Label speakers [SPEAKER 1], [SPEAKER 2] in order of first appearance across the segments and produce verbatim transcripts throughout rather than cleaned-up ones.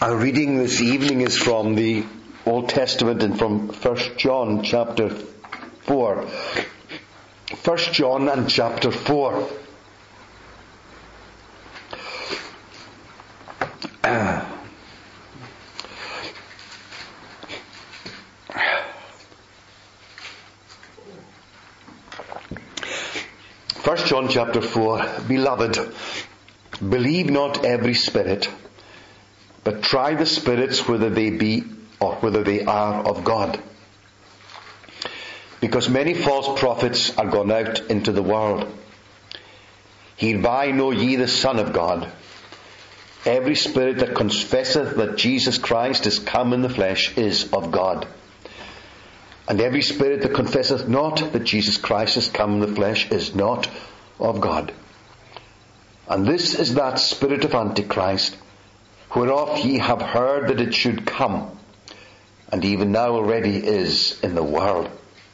[SPEAKER 1] Our reading this evening is from the Old Testament and from First John chapter four. First John and chapter four. Uh, First John chapter four. Beloved, believe not every spirit, but try the spirits whether they be or whether they are of God. Because many false prophets are gone out into the world. Hereby know ye the Son of God. Every spirit that confesseth that Jesus Christ is come in the flesh is of God. And every spirit that confesseth not that Jesus Christ is come in the flesh is not of God. And this is that spirit of Antichrist, whereof ye have heard that it should come, and even now already is in the world.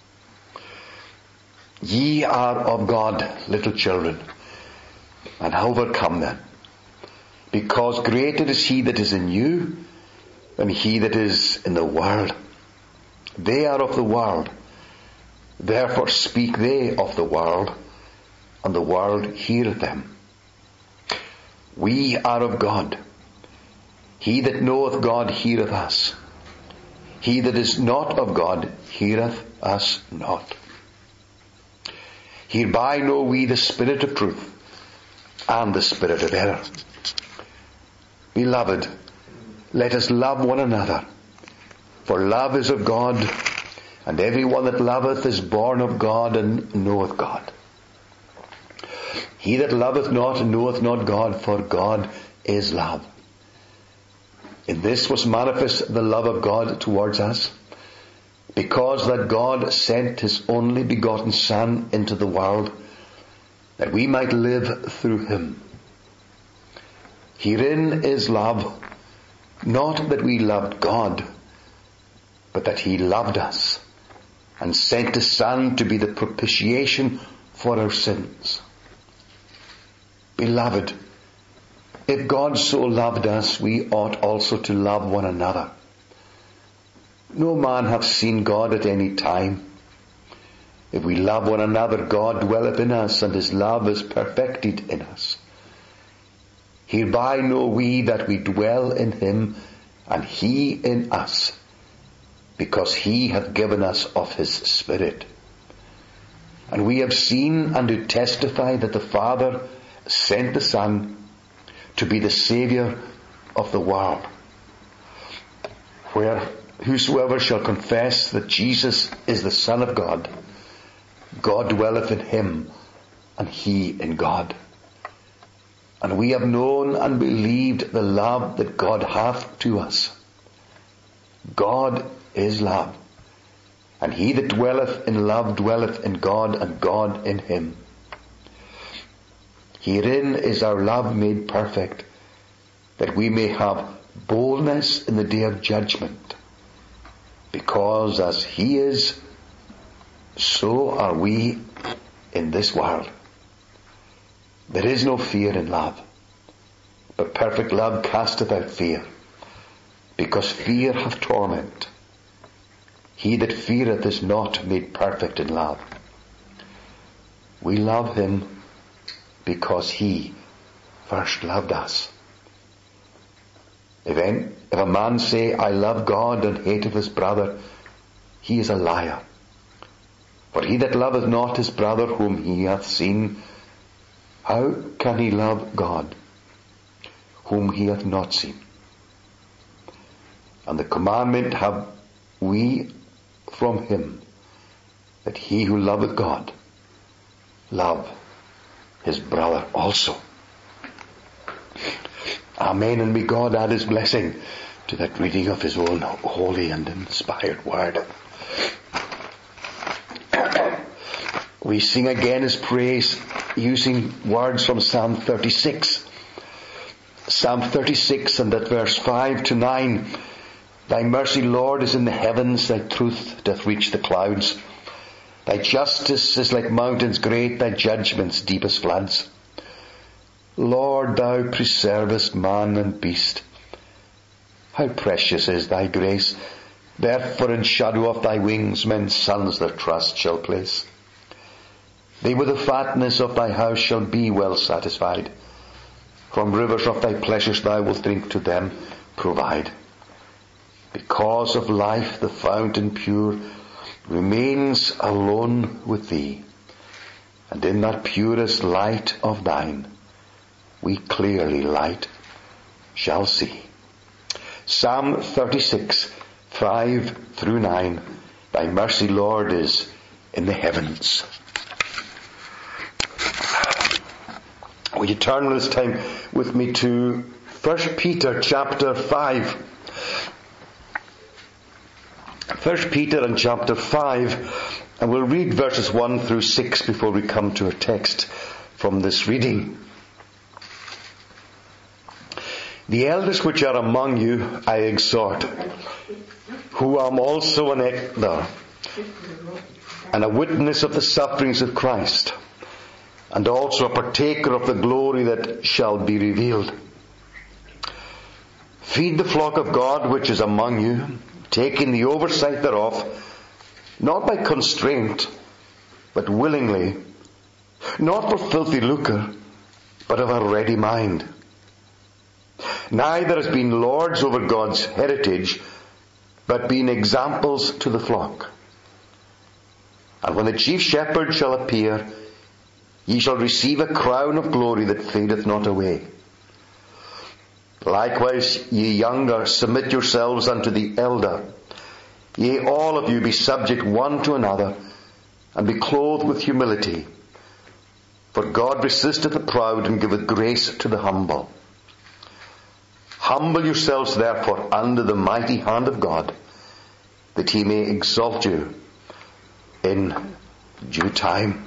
[SPEAKER 1] Ye are of God, little children, and have overcome them, because greater is he that is in you than he that is in the world. They are of the world, therefore speak they of the world, and the world heareth them. We are of God. He that knoweth God heareth us. He that is not of God heareth us not. Hereby know we the spirit of truth and the spirit of error. Beloved, let us love one another, for love is of God, and every one that loveth is born of God and knoweth God. He that loveth not knoweth not God, for God is love. In this was manifest the love of God towards us, because that God sent his only begotten Son into the world, that we might live through him. Herein is love, not that we loved God, but that he loved us, and sent his Son to be the propitiation for our sins. Beloved, if God so loved us, we ought also to love one another. No man hath seen God at any time. If we love one another, God dwelleth in us, and his love is perfected in us. Hereby know we that we dwell in him, and he in us, because he hath given us of his Spirit. And we have seen and do testify that the Father sent the Son to be the Saviour of the world. Where whosoever shall confess that Jesus is the Son of God, God dwelleth in him, and he in God. And we have known and believed the love that God hath to us. God is love, and he that dwelleth in love dwelleth in God, and God in him. Herein is our love made perfect, that we may have boldness in the day of judgment. Because as he is, so are we in this world. There is no fear in love, but perfect love casteth out fear, because fear hath torment. He that feareth is not made perfect in love. We love him because he first loved us. If, any, if a man say, I love God, and hateth his brother, he is a liar. For he that loveth not his brother whom he hath seen, how can he love God, whom he hath not seen? And the commandment have we from him, that he who loveth God, love his brother also. Amen, and may God add his blessing to that reading of his own holy and inspired word. We sing again his praise using words from Psalm thirty-six. Psalm thirty-six and at verse five to nine. Thy mercy, Lord, is in the heavens, thy truth doth reach the clouds. Thy justice is like mountains great, thy judgments deep as floods. Lord, thou preservest man and beast. How precious is thy grace! Therefore in shadow of thy wings men's sons their trust shall place. They with the fatness of thy house shall be well satisfied. From rivers of thy pleasures thou wilt drink to them provide. Because of life the fountain pure remains alone with thee, and in that purest light of thine we clearly light shall see. Psalm thirty-six, five through nine. Thy mercy, Lord, is in the heavens. Will you turn this time with me to First Peter chapter five. First Peter and chapter five, and we'll read verses one through six before we come to a text from this reading. The elders which are among you I exhort, who am also an elder and a witness of the sufferings of Christ, and also a partaker of the glory that shall be revealed. Feed the flock of God which is among you, taking the oversight thereof, not by constraint, but willingly, not for filthy lucre, but of a ready mind. Neither as being lords over God's heritage, but being examples to the flock. And when the chief shepherd shall appear, ye shall receive a crown of glory that fadeth not away. Likewise, ye younger, submit yourselves unto the elder. Yea, all of you be subject one to another, and be clothed with humility. For God resisteth the proud, and giveth grace to the humble. Humble yourselves therefore under the mighty hand of God, that he may exalt you in due time.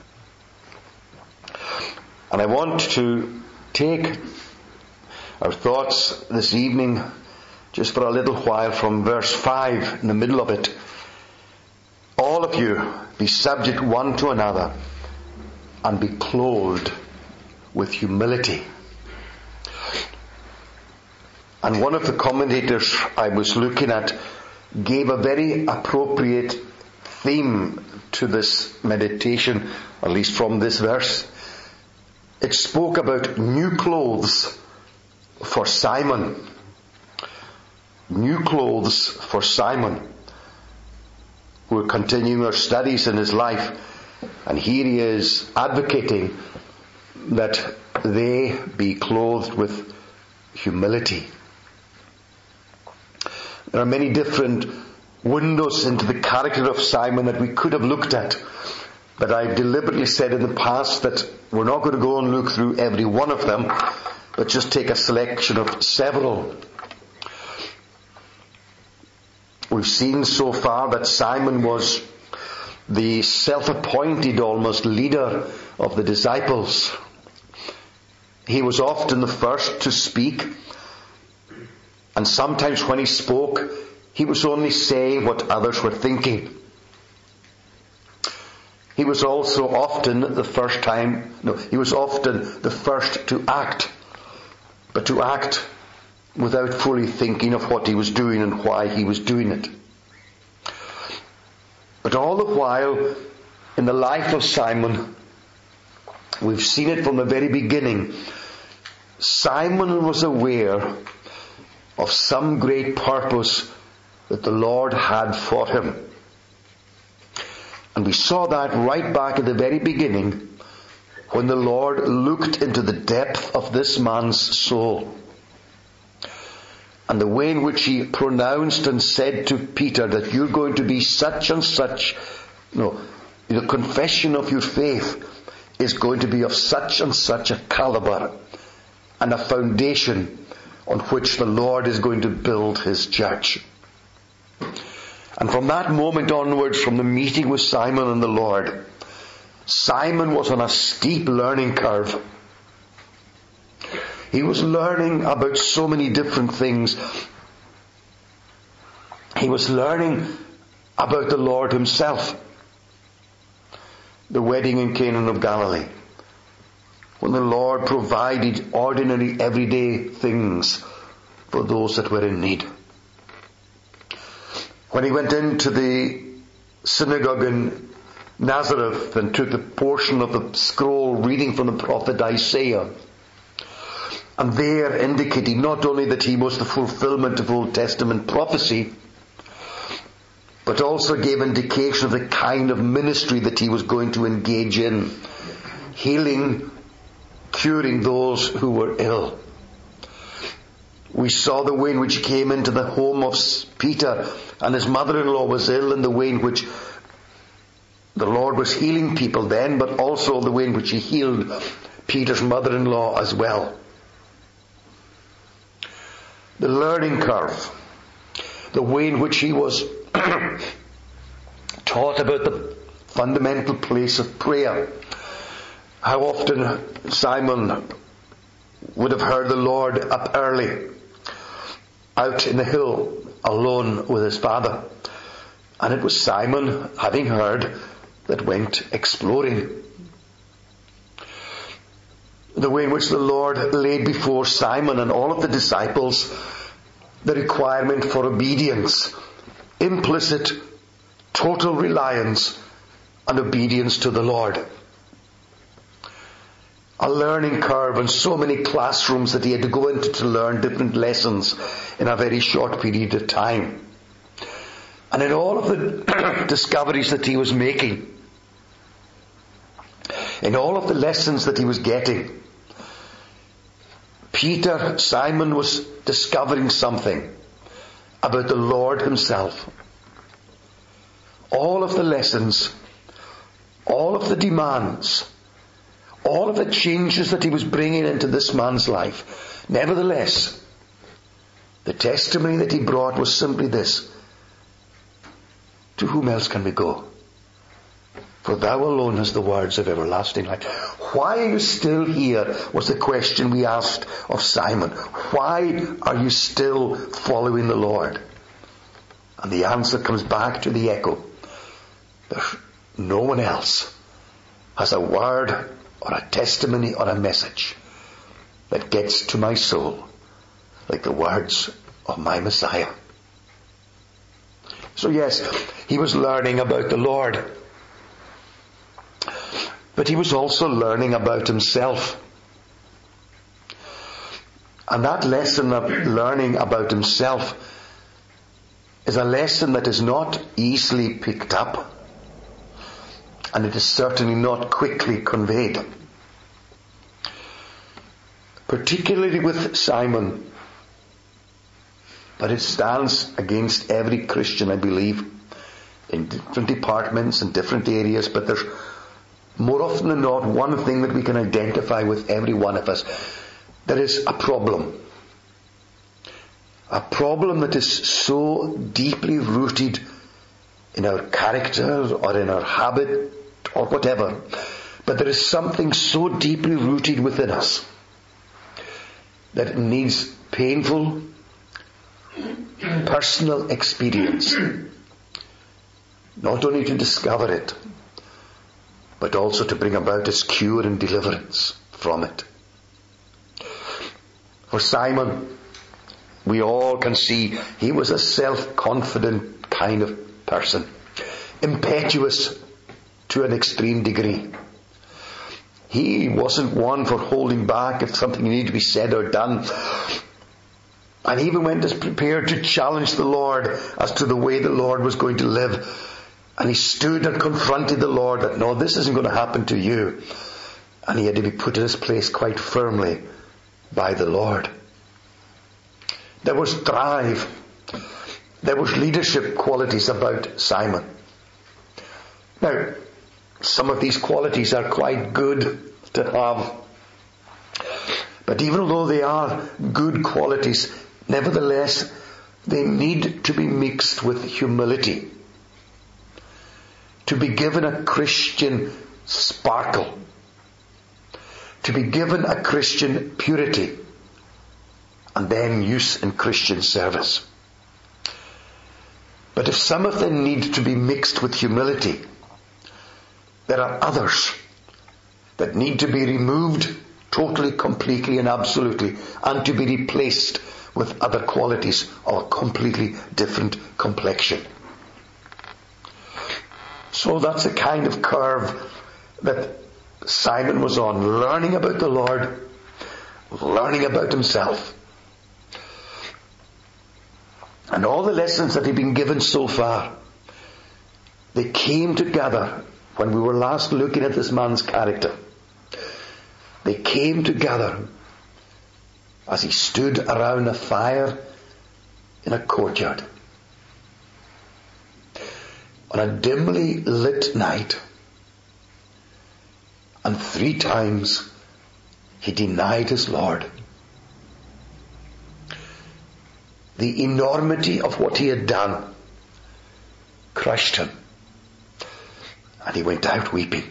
[SPEAKER 1] And I want to take our thoughts this evening just for a little while from verse five, in the middle of it. All of you be subject one to another, and be clothed with humility. And one of the commentators I was looking at gave a very appropriate theme to this meditation, at least from this verse. It spoke about new clothes for Simon. New clothes for Simon. We're continuing our studies in his life, and here he is advocating that they be clothed with humility. There are many different windows into the character of Simon that we could have looked at, but I've deliberately said in the past that we're not going to go and look through every one of them, but just take a selection of several. We've seen so far that Simon was the self-appointed almost leader of the disciples. He was often the first to speak, and sometimes when he spoke, he was only saying what others were thinking. He was also often the first time, no, he was often the first to act, but to act without fully thinking of what he was doing and why he was doing it. But all the while, in the life of Simon, we've seen it from the very beginning, Simon was aware of some great purpose that the Lord had for him. And we saw that right back at the very beginning, when the Lord looked into the depth of this man's soul, and the way in which he pronounced and said to Peter that you're going to be such and such, no, the confession of your faith is going to be of such and such a caliber and a foundation on which the Lord is going to build his church. And from that moment onwards, from the meeting with Simon and the Lord, Simon was on a steep learning curve. He was learning about so many different things. He was learning about the Lord himself. The wedding in Cana of Galilee, when the Lord provided ordinary, everyday things for those that were in need. When he went into the synagogue in Nazareth and took the portion of the scroll reading from the prophet Isaiah, and there indicating not only that he was the fulfillment of Old Testament prophecy, but also gave indication of the kind of ministry that he was going to engage in, healing, curing those who were ill. We saw the way in which he came into the home of Peter, and his mother-in-law was ill, and the way in which the Lord was healing people then, but also the way in which he healed Peter's mother-in-law as well. The learning curve, the way in which he was taught about the fundamental place of prayer. How often Simon would have heard the Lord up early, out in the hill, alone with his Father. And it was Simon, having heard, that went exploring. The way in which the Lord laid before Simon and all of the disciples the requirement for obedience, implicit, total reliance and obedience to the Lord. A learning curve and so many classrooms that he had to go into to learn different lessons in a very short period of time. And in all of the discoveries that he was making, in all of the lessons that he was getting, Peter, Simon was discovering something about the Lord himself. All of the lessons, all of the demands, all of the changes that he was bringing into this man's life. Nevertheless, the testimony that he brought was simply this: to whom else can we go? For thou alone hast the words of everlasting life. Why are you still here, was the question we asked of Simon. Why are you still following the Lord? And the answer comes back to the echo. There's no one else has a word or a testimony or a message that gets to my soul like the words of my Messiah. So yes, he was learning about the Lord, but he was also learning about himself. And that lesson of learning about himself is a lesson that is not easily picked up, and it is certainly not quickly conveyed. Particularly with Simon, but it stands against every Christian, I believe, in different departments and different areas, but there's more often than not one thing that we can identify with every one of us. There is a problem. A problem that is so deeply rooted in our character or in our habit or whatever. But there is something so deeply rooted within us that it needs painful, personal experience. Not only to discover it, but also to bring about its cure and deliverance from it. For Simon, we all can see he was a self-confident kind of person. Impetuous to an extreme degree. He wasn't one for holding back if something needed to be said or done. And he even went as prepared to challenge the Lord as to the way the Lord was going to live. And he stood and confronted the Lord that, no, this isn't going to happen to you. And he had to be put in his place quite firmly by the Lord. There was drive. There was leadership qualities about Simon. Now, some of these qualities are quite good to have. But even though they are good qualities, nevertheless, they need to be mixed with humility. To be given a Christian sparkle. To be given a Christian purity. And then use in Christian service. But if some of them need to be mixed with humility, there are others that need to be removed totally, completely and absolutely, and to be replaced with other qualities of a completely different complexion. So that's the kind of curve that Simon was on, learning about the Lord, learning about himself. And all the lessons that he'd been given so far, they came together when we were last looking at this man's character. They came together as he stood around a fire in a courtyard. On a dimly lit night, and three times he denied his Lord. The enormity of what he had done crushed him, and he went out weeping.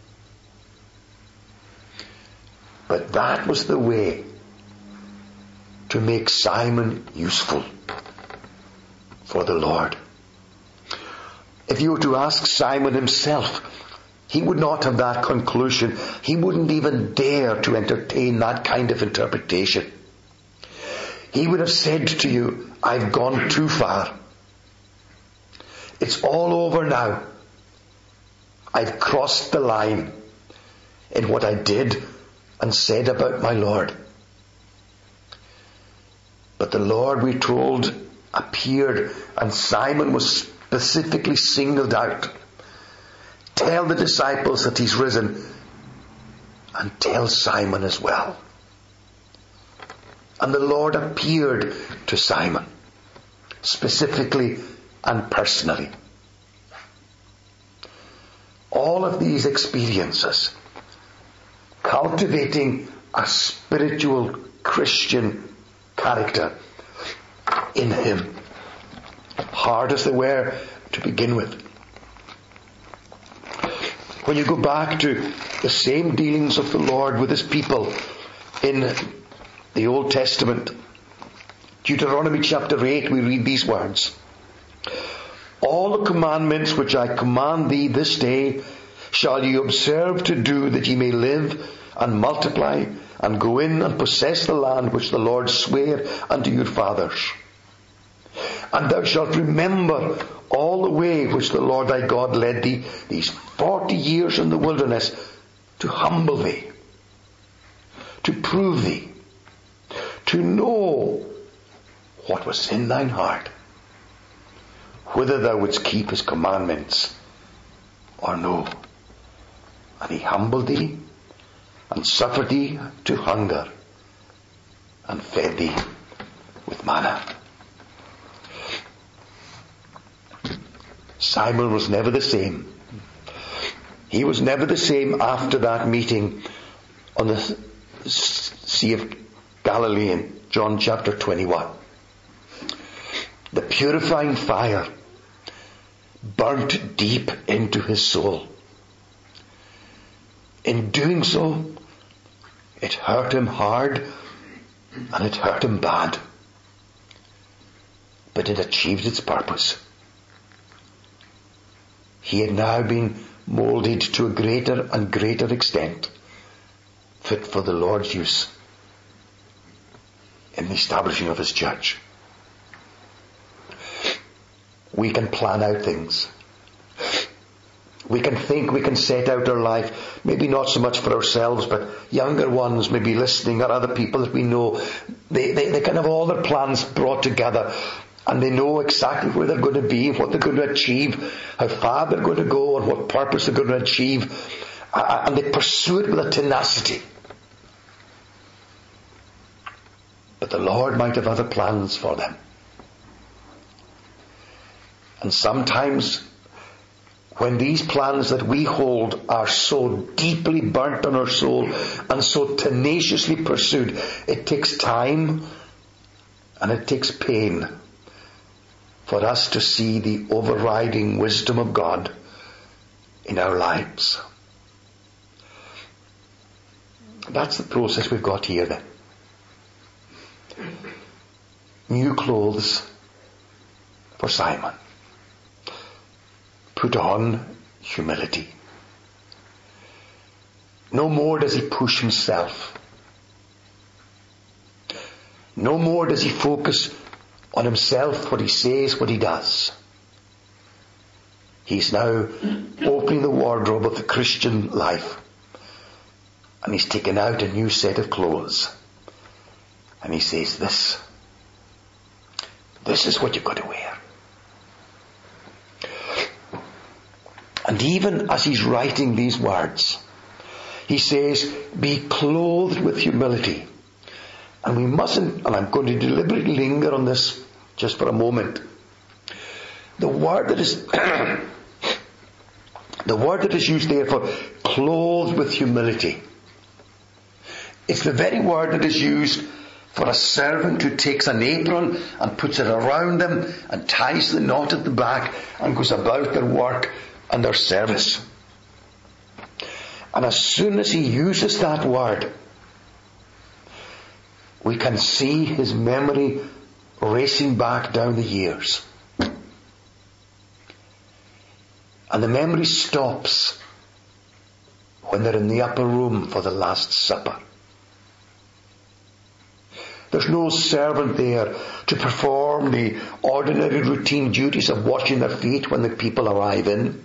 [SPEAKER 1] But that was the way to make Simon useful for the Lord. If you were to ask Simon himself, he would not have that conclusion. He wouldn't even dare to entertain that kind of interpretation. He would have said to you, I've gone too far. It's all over now. I've crossed the line in what I did and said about my Lord. But the Lord, we're told, appeared, and Simon was specifically singled out. Tell the disciples that he's risen, and tell Simon as well. And the Lord appeared to Simon, specifically and personally. All of these experiences, cultivating a spiritual Christian character in him, hard as they were to begin with. When you go back to the same dealings of the Lord with his people in the Old Testament, Deuteronomy chapter eight, we read these words. All the commandments which I command thee this day shall you observe to do, that ye may live and multiply and go in and possess the land which the Lord sware unto your fathers. And thou shalt remember all the way which the Lord thy God led thee these forty years in the wilderness, to humble thee, to prove thee, to know what was in thine heart, whether thou wouldst keep his commandments or no. And he humbled thee, and suffered thee to hunger, and fed thee with manna. Simon was never the same. He was never the same after that meeting on the Sea of Galilee in John chapter twenty-one. The purifying fire burnt deep into his soul. In doing so, it hurt him hard and it hurt him bad. But it achieved its purpose. He had now been moulded to a greater and greater extent, fit for the Lord's use in the establishing of his church. We can plan out things. We can think, we can set out our life, maybe not so much for ourselves, but younger ones maybe listening, or other people that we know. They, they, they can have all their plans brought together, and they know exactly where they're going to be, what they're going to achieve, how far they're going to go, and what purpose they're going to achieve. And they pursue it with a tenacity. But the Lord might have other plans for them. And sometimes, when these plans that we hold are so deeply burnt on our soul and so tenaciously pursued, it takes time and it takes pain for us to see the overriding wisdom of God in our lives. That's the process we've got here then. New clothes for Simon. Put on humility. No more does he push himself. No more does he focus on himself, what he says, what he does. He's now opening the wardrobe of the Christian life, and he's taken out a new set of clothes. And he says, this, this is what you've got to wear. And even as he's writing these words, he says, be clothed with humility. And we mustn't, and I'm going to deliberately linger on this just for a moment. The word that is, the word that is used there for clothed with humility, it's the very word that is used for a servant who takes an apron and puts it around them and ties the knot at the back and goes about their work and their service. And as soon as he uses that word, we can see his memory racing back down the years. And the memory stops when they're in the upper room for the Last Supper. There's no servant there to perform the ordinary routine duties of washing their feet when the people arrive in.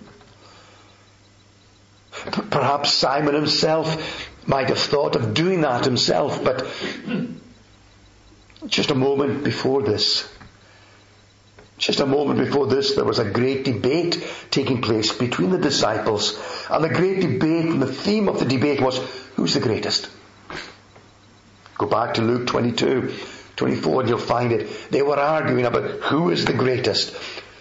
[SPEAKER 1] P- perhaps Simon himself might have thought of doing that himself, but just a moment before this, just a moment before this, there was a great debate taking place between the disciples, and the great debate, and the theme of the debate was, who's the greatest? Go back to Luke twenty-two, twenty-four and you'll find it. They were arguing about who is the greatest.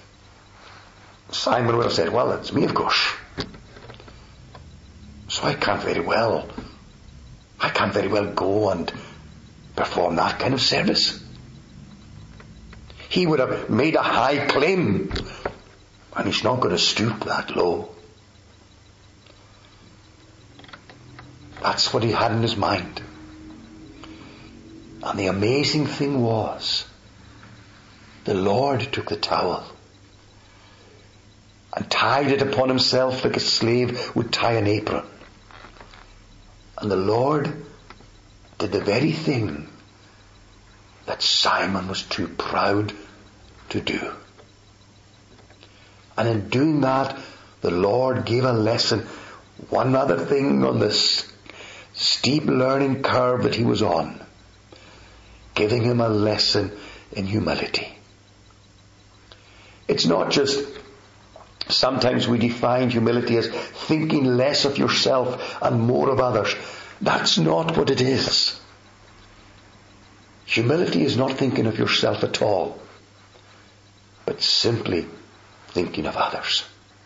[SPEAKER 1] Simon would have said, well, it's me, of course. So I can't very well, I can't very well go and perform that kind of service. He would have made a high claim, and he's not going to stoop that low. That's what he had in his mind. And the amazing thing was, the Lord took the towel and tied it upon himself like a slave would tie an apron. And the Lord did the very thing that Simon was too proud to do. And in doing that, the Lord gave a lesson, one other thing on this steep learning curve that he was on, giving him a lesson in humility. It's not just, sometimes we define humility as thinking less of yourself and more of others. That's not what it is. Humility is not thinking of yourself at all, but simply thinking of others.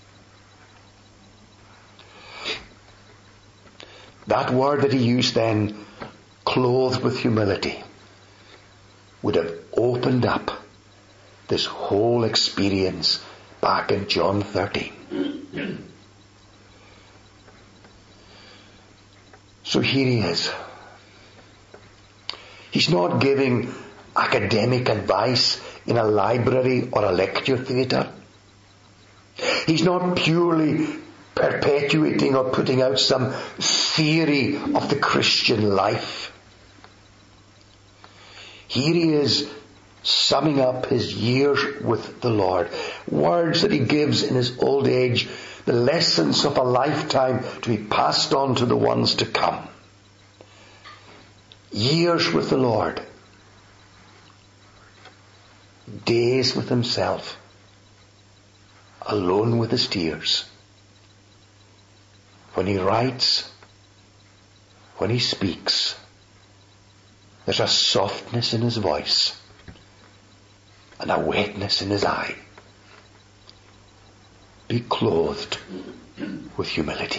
[SPEAKER 1] That word that he used then, clothed with humility, would have opened up this whole experience back in John thirteen. So here he is. He's not giving academic advice in a library or a lecture theatre. He's not purely perpetuating or putting out some theory of the Christian life. Here he is summing up his years with the Lord. Words that he gives in his old age, the lessons of a lifetime to be passed on to the ones to come. Years with the Lord. Days with himself. Alone with his tears. When he writes, when he speaks, there's a softness in his voice and a wetness in his eye. Be clothed with humility.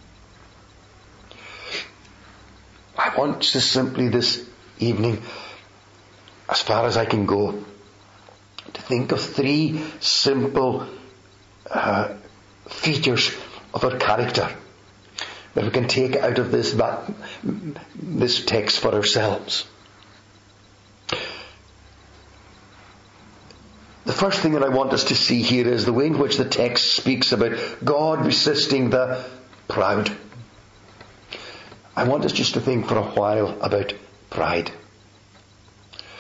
[SPEAKER 1] I want to simply this evening, as far as I can go, to think of three simple uh, features of our character that we can take out of this, this text for ourselves. The first thing that I want us to see here is the way in which the text speaks about God resisting the proud. I want us just to think for a while about pride.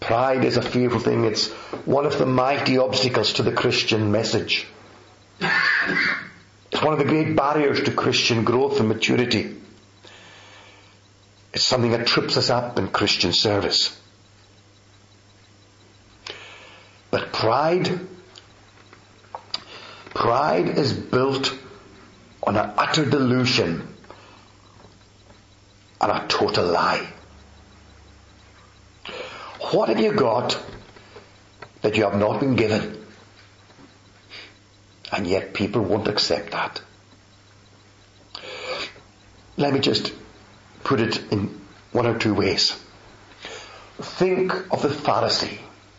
[SPEAKER 1] Pride is a fearful thing. It's one of the mighty obstacles to the Christian message. It's one of the great barriers to Christian growth and maturity. It's something that trips us up in Christian service. But pride, pride is built on an utter delusion and a total lie. What have you got that you have not been given? And yet people won't accept that. Let me just put it in one or two ways. Think of the Pharisee.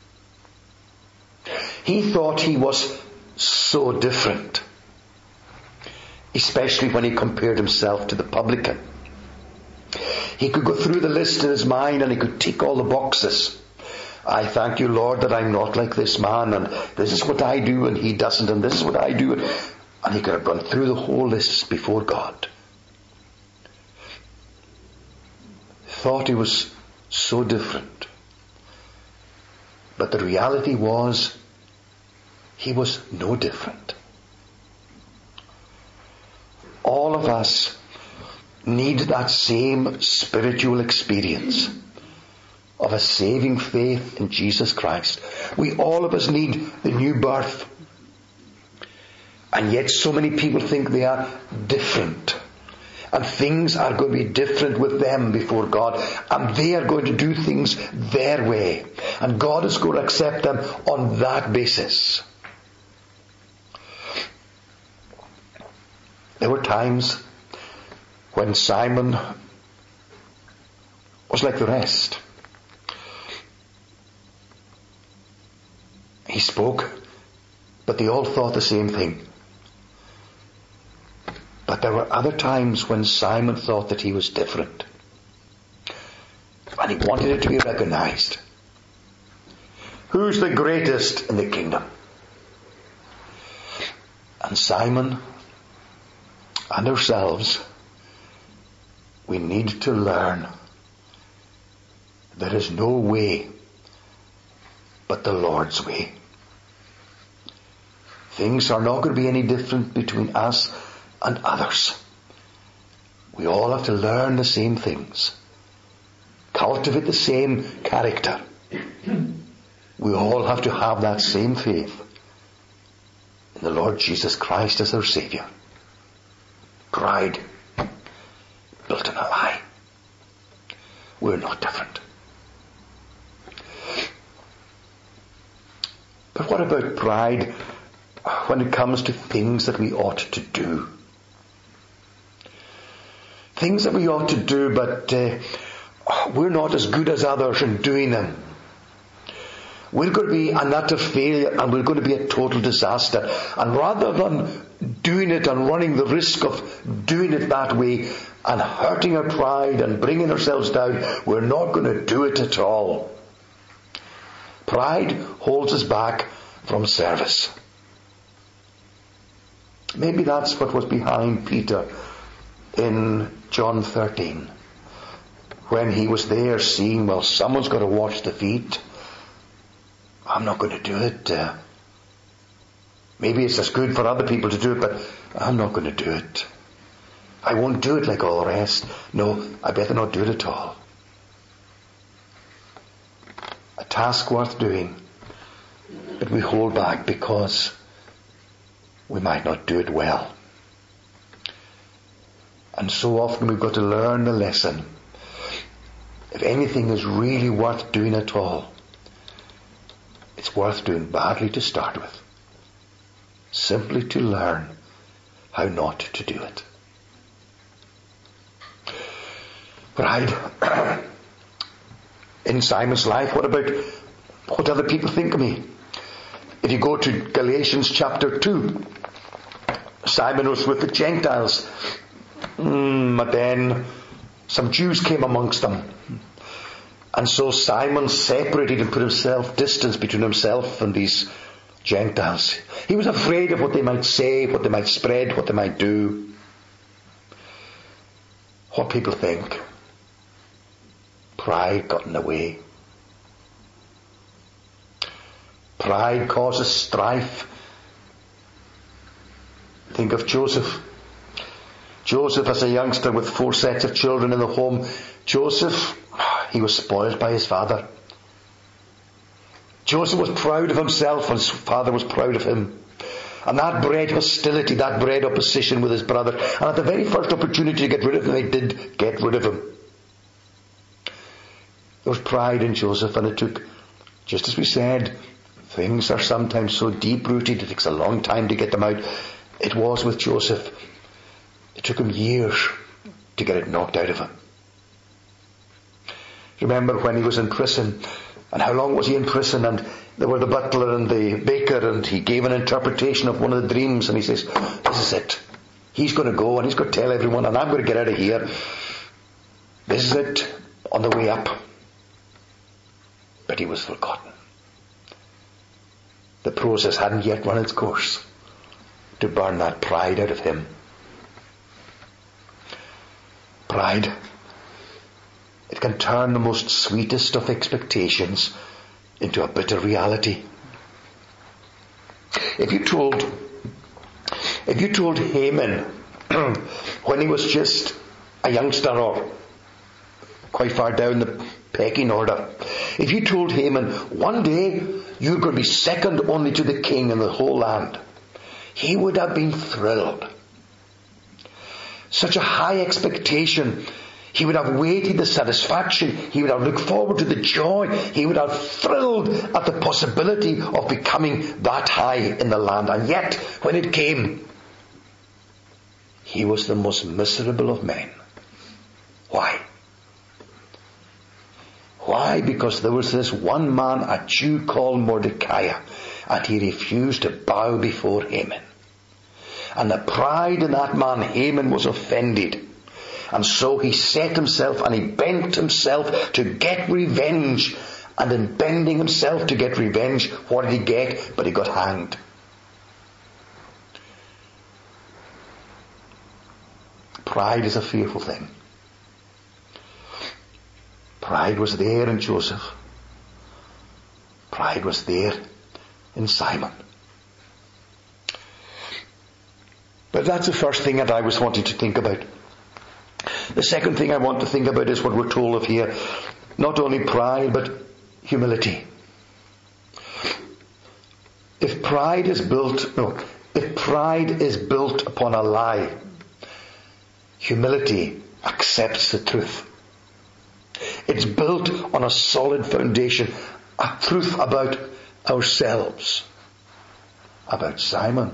[SPEAKER 1] He thought he was so different, especially when he compared himself to the publican. He could go through the list in his mind and he could tick all the boxes. I thank you, Lord, that I'm not like this man, and this is what I do and he doesn't, and this is what I do. And he could have gone through the whole list before God. Thought he was so different. But the reality was, he was no different. All of us need that same spiritual experience of a saving faith in Jesus Christ. We, all of us, need the new birth. And yet so many people think they are different. And things are going to be different with them before God. And they are going to do things their way. And God is going to accept them on that basis. There were times when Simon was like the rest. He spoke, but they all thought the same thing. But there were other times when Simon thought that he was different. And he wanted it to be recognized. Who's the greatest in the kingdom? And Simon and ourselves, we need to learn there is no way but the Lord's way. Things are not going to be any different between us and others. We all have to learn the same things. Cultivate the same character. We all have to have that same faith in the Lord Jesus Christ as our Saviour. Pride built on a lie. We're not different. But what about pride when it comes to things that we ought to do? Things that we ought to do, but uh, we're not as good as others in doing them. We're going to be an utter failure and we're going to be a total disaster. And rather than doing it and running the risk of doing it that way and hurting our pride and bringing ourselves down, we're not going to do it at all. Pride holds us back from service. Maybe that's what was behind Peter in John thirteen. When he was there seeing, well, someone's got to wash the feet. I'm not going to do it. Uh, maybe it's as good for other people to do it, but I'm not going to do it. I won't do it like all the rest. No, I better not do it at all. A task worth doing, but we hold back because we might not do it well. And so often we've got to learn the lesson. If anything is really worth doing at all, it's worth doing badly to start with. Simply to learn how not to do it. Pride. In Simon's life, what about what other people think of me? If you go to Galatians chapter two, Simon was with the Gentiles. Mm, but then some Jews came amongst them. And so Simon separated and put himself, distance between himself and these Gentiles. He was afraid of what they might say, what they might spread, what they might do. What people think. Pride got in the way. Pride causes strife. Think of Joseph. Joseph as a youngster with four sets of children in the home. Joseph, he was spoiled by his father. Joseph was proud of himself and his father was proud of him. And that bred hostility, that bred opposition with his brother. And at the very first opportunity to get rid of him, they did get rid of him. There was pride in Joseph, and it took, just as we said, things are sometimes so deep-rooted, it takes a long time to get them out. It was with Joseph. It took him years to get it knocked out of him. Remember when he was in prison, and how long was he in prison, and there were the butler and the baker, and he gave an interpretation of one of the dreams, and he says, this is it. He's going to go, and he's going to tell everyone, and I'm going to get out of here. This is it, on the way up. But he was forgotten. The process hadn't yet run its course to burn that pride out of him. Pride. It can turn the most sweetest of expectations into a bitter reality. If you told, if you told Haman when he was just a youngster or quite far down the pecking order, if you told Haman one day you're going to be second only to the king in the whole land, he would have been thrilled. Such a high expectation. He would have waited the satisfaction. He would have looked forward to the joy. He would have thrilled at the possibility of becoming that high in the land. And yet, when it came, he was the most miserable of men. Why? Why? Because there was this one man, a Jew called Mordecai, and he refused to bow before Haman. And the pride in that man, Haman, was offended. And so he set himself and he bent himself to get revenge. And in bending himself to get revenge, what did he get? But he got hanged. Pride is a fearful thing. Pride was there in Joseph. Pride was there in Simon. But that's the first thing that I was wanting to think about. The second thing I want to think about is what we're told of here. Not only pride, but humility. If pride is built, no, if pride is built upon a lie, humility accepts the truth. It's built on a solid foundation, a truth about ourselves, about Simon.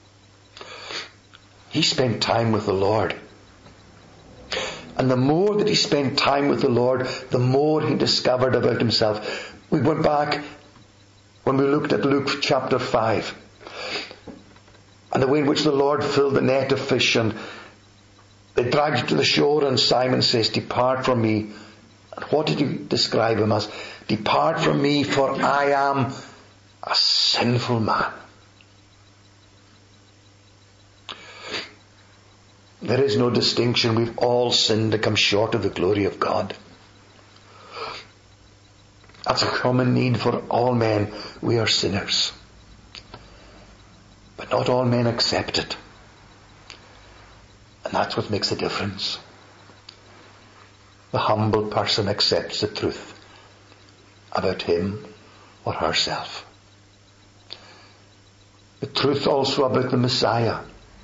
[SPEAKER 1] He spent time with the Lord. And the more that he spent time with the Lord, the more he discovered about himself. We went back when we looked at Luke chapter five. And the way in which the Lord filled the net of fish, and they dragged it to the shore, and Simon says, depart from me. And what did he describe him as? Depart from me, for I am a sinful man. There is no distinction. We've all sinned and come short of the glory of God. That's a common need for all men. We are sinners. But not all men accept it. And that's what makes a difference. The humble person accepts the truth about him or herself. The truth also about the Messiah.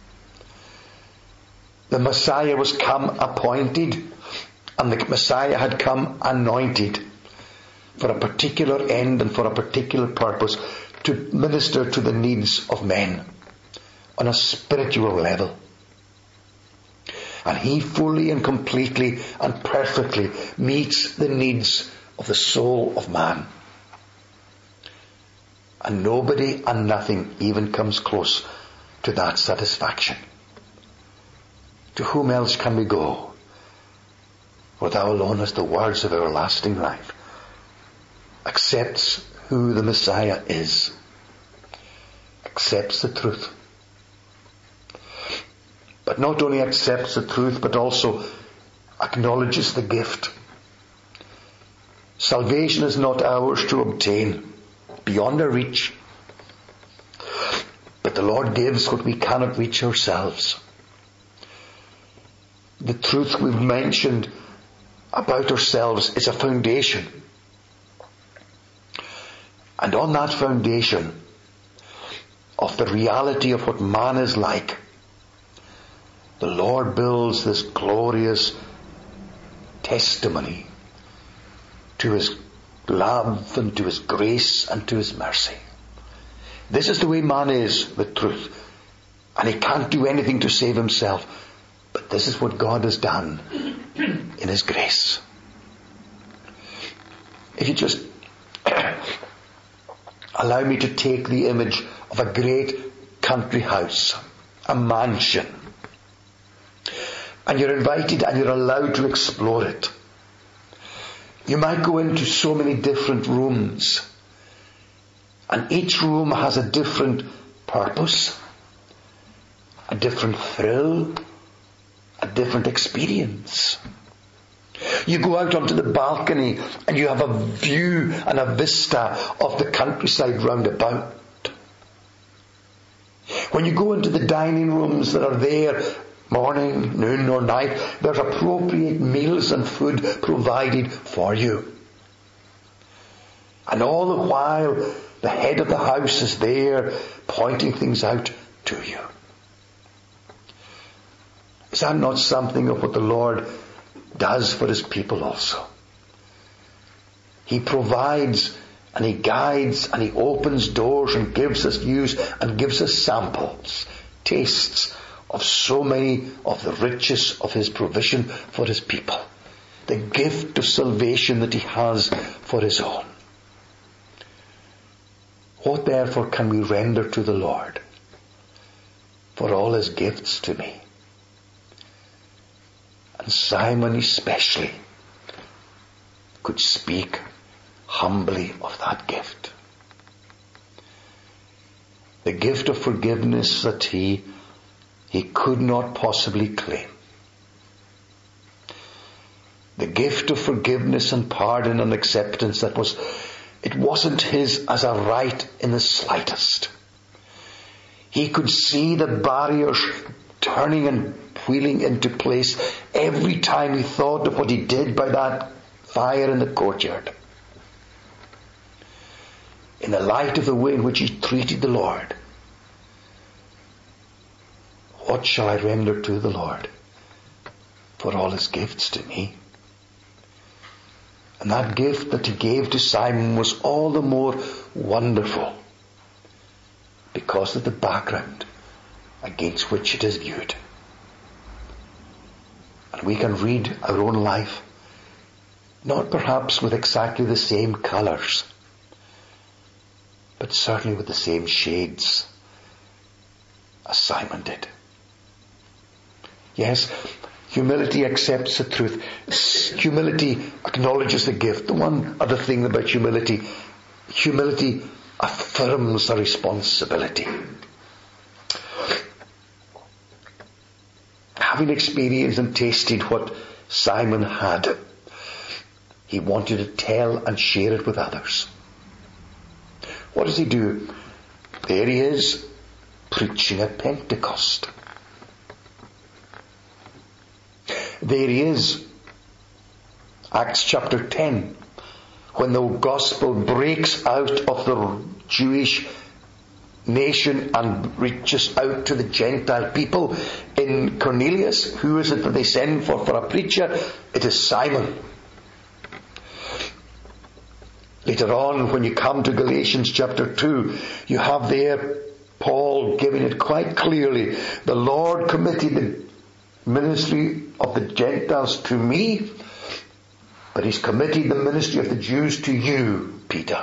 [SPEAKER 1] The Messiah was come appointed, and the Messiah had come anointed for a particular end and for a particular purpose, to minister to the needs of men on a spiritual level. And he fully and completely and perfectly meets the needs of the soul of man. And nobody and nothing even comes close to that satisfaction. To whom else can we go? For thou alone hast the words of everlasting life. Accepts who the Messiah is. Accepts the truth. But not only accepts the truth, but also acknowledges the gift. Salvation is not ours to obtain, beyond our reach. But the Lord gives what we cannot reach ourselves. The truth we've mentioned about ourselves is a foundation. And on that foundation of the reality of what man is like, the Lord builds this glorious testimony to His love and to His grace and to His mercy. This is the way man is with truth. And he can't do anything to save himself. But this is what God has done in His grace. If you just allow me to take the image of a great country house, a mansion, and you're invited and you're allowed to explore it. You might go into so many different rooms, and each room has a different purpose, a different thrill, a different experience. You go out onto the balcony and you have a view and a vista of the countryside round about. When you go into the dining rooms that are there, morning, noon or night, there's appropriate meals and food provided for you. And all the while, the head of the house is there pointing things out to you. Is that not something of what the Lord does for His people also? He provides and He guides and He opens doors and gives us views and gives us samples, tastes of so many of the riches of His provision for His people. The gift of salvation that He has for His own. What therefore can we render to the Lord for all His gifts to me? And Simon especially could speak humbly of that gift. The gift of forgiveness that he, he could not possibly claim. The gift of forgiveness and pardon and acceptance that was, it wasn't his as a right in the slightest. He could see the barriers turning and wheeling into place every time he thought of what he did by that fire in the courtyard. In the light of the way in which he treated the Lord, what shall I render to the Lord for all His gifts to me? And that gift that He gave to Simon was all the more wonderful because of the background against which it is viewed. And we can read our own life, not perhaps with exactly the same colours, but certainly with the same shades as Simon did. Yes, humility accepts the truth. Humility acknowledges the gift. The one other thing about humility, humility affirms the responsibility. Having experienced and tasted what Simon had, he wanted to tell and share it with others. What does he do? There he is, preaching at Pentecost. There he is, Acts chapter ten, when the gospel breaks out of the Jewish nation and reaches out to the Gentile people in Cornelius. Who is it that they send for for a preacher? It is Simon. Later on, when you come to Galatians chapter two, you have there Paul giving it quite clearly. The Lord committed the ministry of the Gentiles to me, but He's committed the ministry of the Jews to you, Peter.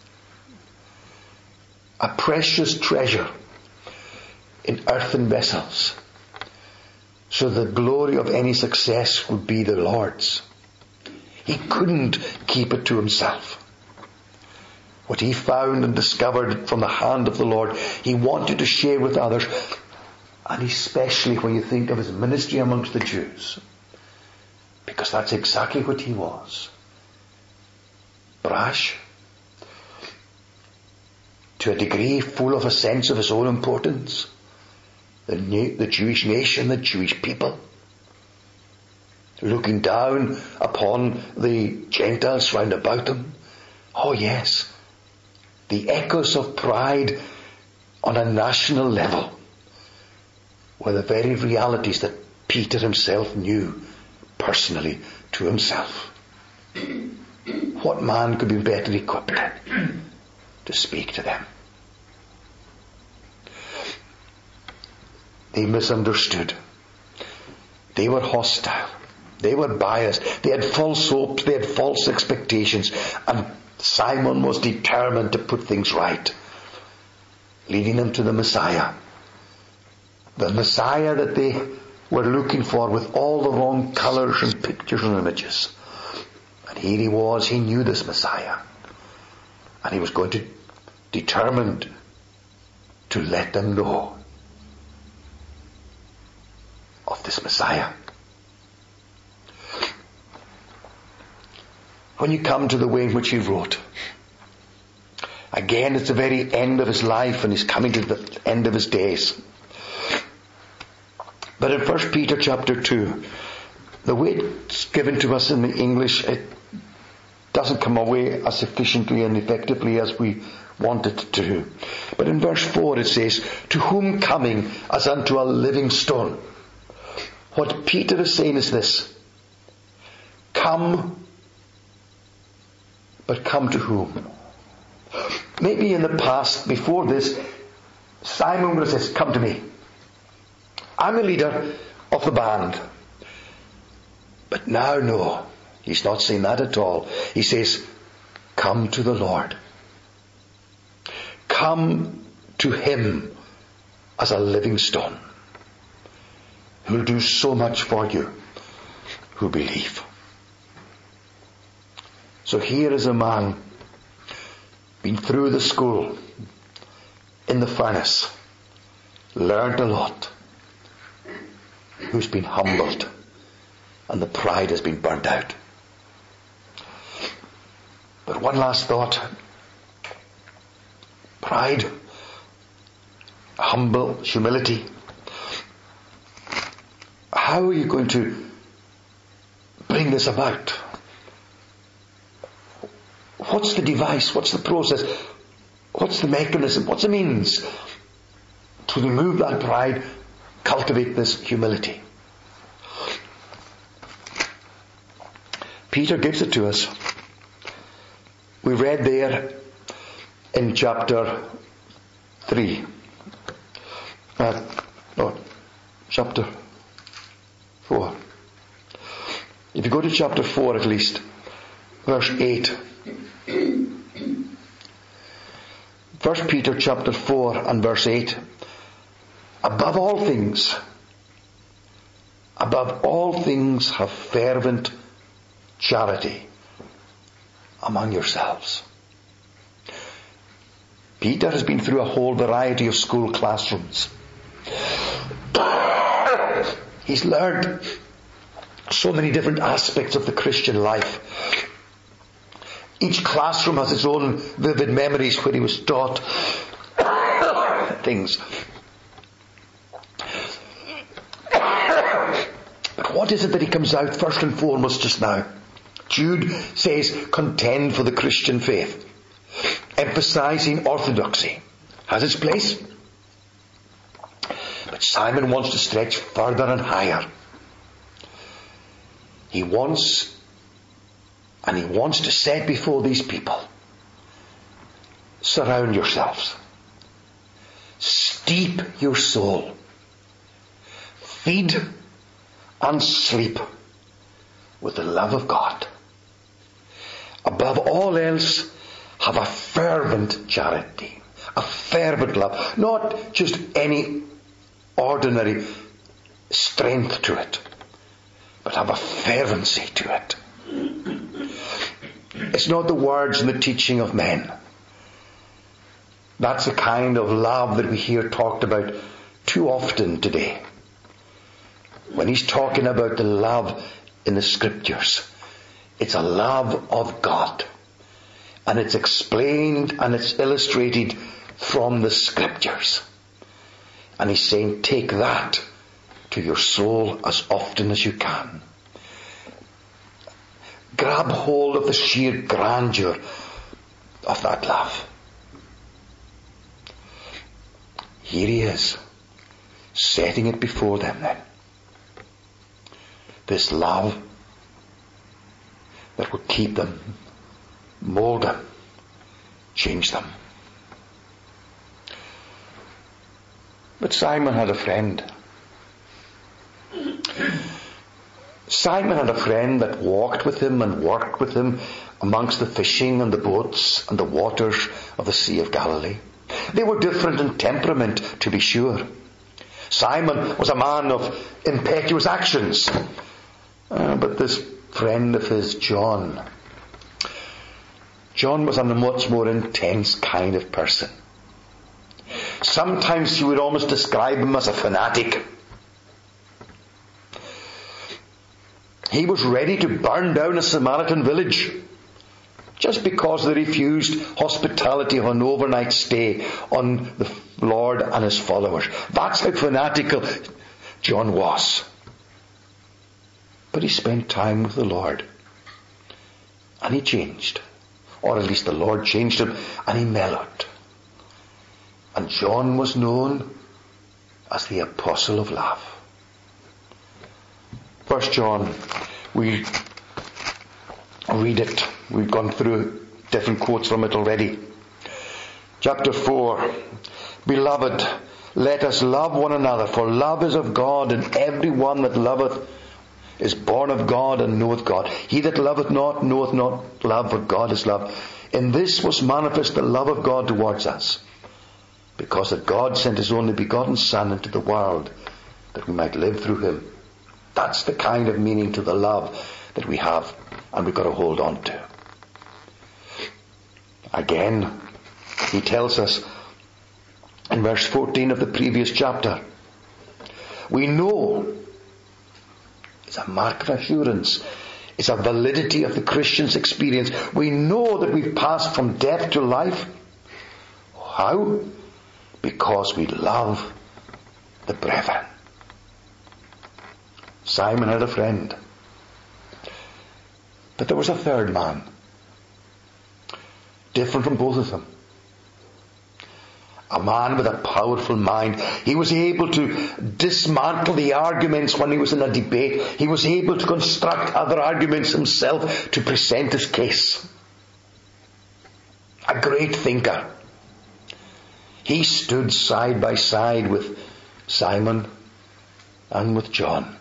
[SPEAKER 1] A precious treasure in earthen vessels, so the glory of any success would be the Lord's. He couldn't keep it to himself. What he found and discovered from the hand of the Lord, he wanted to share with others, and especially when you think of his ministry amongst the Jews, because that's exactly what he was. Brash, to a degree full of a sense of his own importance. The, new, the Jewish nation, the Jewish people, looking down upon the Gentiles round about them. Oh yes, the echoes of pride on a national level were the very realities that Peter himself knew personally to himself. What man could be better equipped to speak to them? They misunderstood. They were hostile. They were biased. They had false hopes. They had false expectations. And Simon was determined to put things right, leading them to the Messiah. The Messiah that they were looking for with all the wrong colours and pictures and images. And here he was, he knew this Messiah. And he was going to, determined to let them know of this Messiah. When you come to the way in which he wrote, again it's the very end of his life and he's coming to the end of his days. But in First Peter chapter two, the way it's given to us in the English, it doesn't come away as efficiently and effectively as we want it to. But in verse four it says, to whom coming as unto a living stone. What Peter is saying is this: come, but come to whom? Maybe in the past, before this, Simon would have said, come to me. I'm the leader of the band. But now, no. He's not saying that at all. He says, come to the Lord. Come to him as a living stone, who'll do so much for you who believe. So here is a man, been through the school, in the furnace, learned a lot, who's been humbled, and the pride has been burnt out. But one last thought. Pride, humble, humility. How are you going to bring this about? What's the device? What's the process? What's the mechanism? What's the means to remove that pride, cultivate this humility? Peter gives it to us. We read there in chapter three. Uh, no, chapter four. If you go to chapter four at least, verse eight. First Peter chapter four and verse eight. Above all things, above all things have fervent charity among yourselves. Peter has been through a whole variety of school classrooms. He's learned so many different aspects of the Christian life. Each classroom has its own vivid memories where he was taught things. But what is it that he comes out first and foremost just now? Jude says, contend for the Christian faith. Emphasizing orthodoxy has its place. But Simon wants to stretch further and higher. He wants, and he wants to set before these people, surround yourselves. Steep your soul. Feed and sleep with the love of God. Above all else, have a fervent charity, a fervent love, not just any ordinary strength to it, but have a fervency to it. It's not the words and the teaching of men. That's the kind of love that we hear talked about too often today. When he's talking about the love in the scriptures, it's a love of God. And it's explained and it's illustrated from the Scriptures. And he's saying, take that to your soul as often as you can. Grab hold of the sheer grandeur of that love. Here he is, setting it before them then. This love that will keep them, mold them, change them. But Simon had a friend. Simon had a friend that walked with him and worked with him amongst the fishing and the boats and the waters of the Sea of Galilee. They were different in temperament, to be sure. Simon was a man of impetuous actions. Uh, but this friend of his, John, John was a much more intense kind of person. Sometimes you would almost describe him as a fanatic. He was ready to burn down a Samaritan village just because they refused hospitality of an overnight stay on the Lord and his followers. That's how fanatical John was. But he spent time with the Lord. And he changed. Or at least the Lord changed him, and he mellowed. And John was known as the Apostle of Love. First John, we read it. We've gone through different quotes from it already. Chapter four. Beloved, let us love one another, for love is of God, and every one that loveth is born of God and knoweth God. He that loveth not knoweth not love, for God is love. In this was manifest the love of God towards us, because that God sent his only begotten Son into the world, that we might live through him. That's the kind of meaning to the love that we have, and we've got to hold on to. Again, he tells us in verse fourteen of the previous chapter, we know, it's a mark of assurance, it's a validity of the Christian's experience. We know that we've passed from death to life. How? Because we love the brethren. Simon had a friend. But there was a third man, different from both of them. A man with a powerful mind. He was able to dismantle the arguments when he was in a debate. He was able to construct other arguments himself to present his case. A great thinker. He stood side by side with Simon and with John.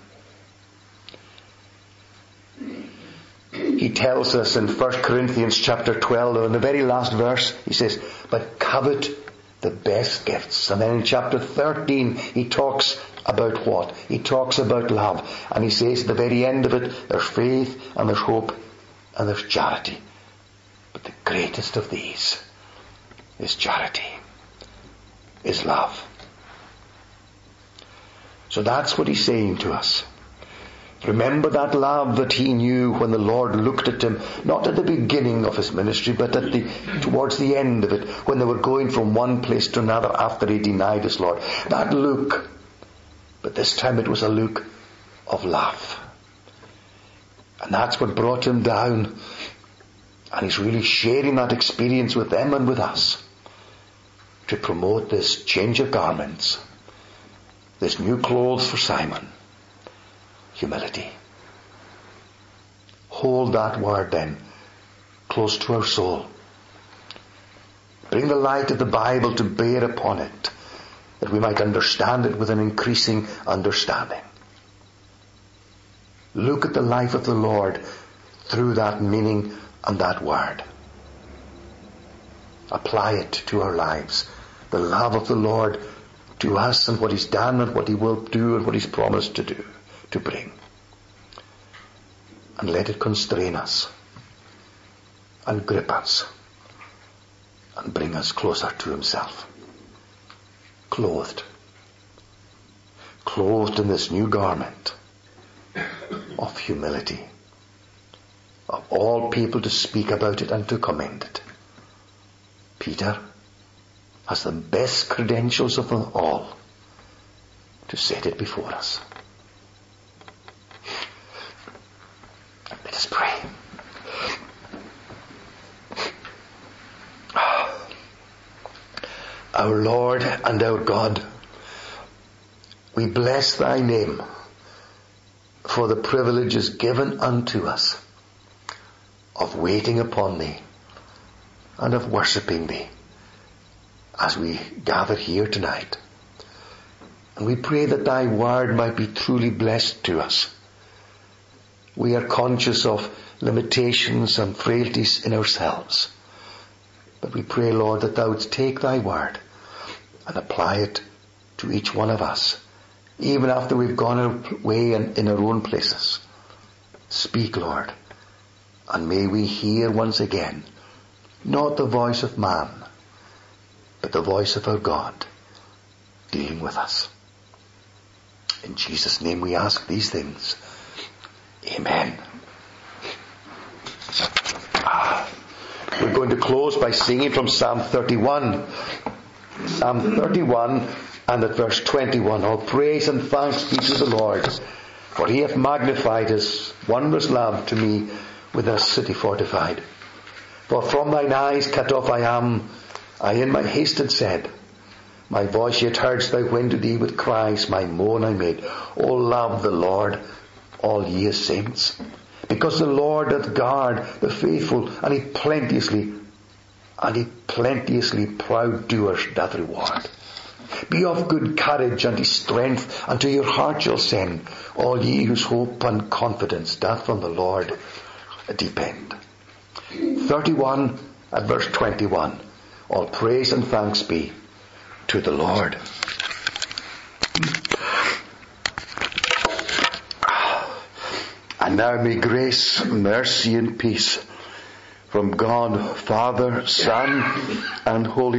[SPEAKER 1] He tells us in First Corinthians chapter twelve, in the very last verse, he says, but covet the best gifts. And then in chapter thirteen, he talks about what? He talks about love. And he says at the very end of it, there's faith and there's hope and there's charity. But the greatest of these is charity, is love. So that's what he's saying to us. Remember that love that he knew when the Lord looked at him, not at the beginning of his ministry, but at the towards the end of it, when they were going from one place to another after he denied his Lord. That look, but this time it was a look of love. And that's what brought him down. And he's really sharing that experience with them and with us to promote this change of garments, this new clothes for Simon. Humility. Hold that word then close to our soul. Bring the light of the Bible to bear upon it, that we might understand it with an increasing understanding. Look at the life of the Lord through that meaning and that word. Apply it to our lives. The love of the Lord to us and what he's done and what he will do and what he's promised to do. To bring, and let it constrain us and grip us and bring us closer to himself. Clothed, clothed in this new garment of humility, of all people to speak about it and to commend it. Peter, has the best credentials of them all to set it before us. Let us pray. Our Lord and our God, we bless thy name for the privileges given unto us of waiting upon thee and of worshipping thee as we gather here tonight. And we pray that thy word might be truly blessed to us. We are conscious of limitations and frailties in ourselves. But we pray, Lord, that thou wouldst take thy word and apply it to each one of us, even after we've gone our way in, in our own places. Speak, Lord, and may we hear once again, not the voice of man, but the voice of our God dealing with us. In Jesus' name we ask these things. Amen. Ah, we're going to close by singing from Psalm thirty-one. Psalm thirty-one and at verse twenty-one. All praise and thanks be to the Lord, for he hath magnified his wondrous love to me with a city fortified. For from thine eyes cut off I am, I in my haste had said, my voice yet heardst thou when to thee with cries, my moan I made. O love the Lord, all ye his saints, because the Lord doth guard the faithful, and he plenteously, and he plenteously proud doers doth reward. Be of good courage, and his strength unto your heart shall send, all ye whose hope and confidence doth from the Lord depend. thirty-one at verse twenty-one. All praise and thanks be to the Lord. And now may grace, mercy and peace from God, Father, Son, and Holy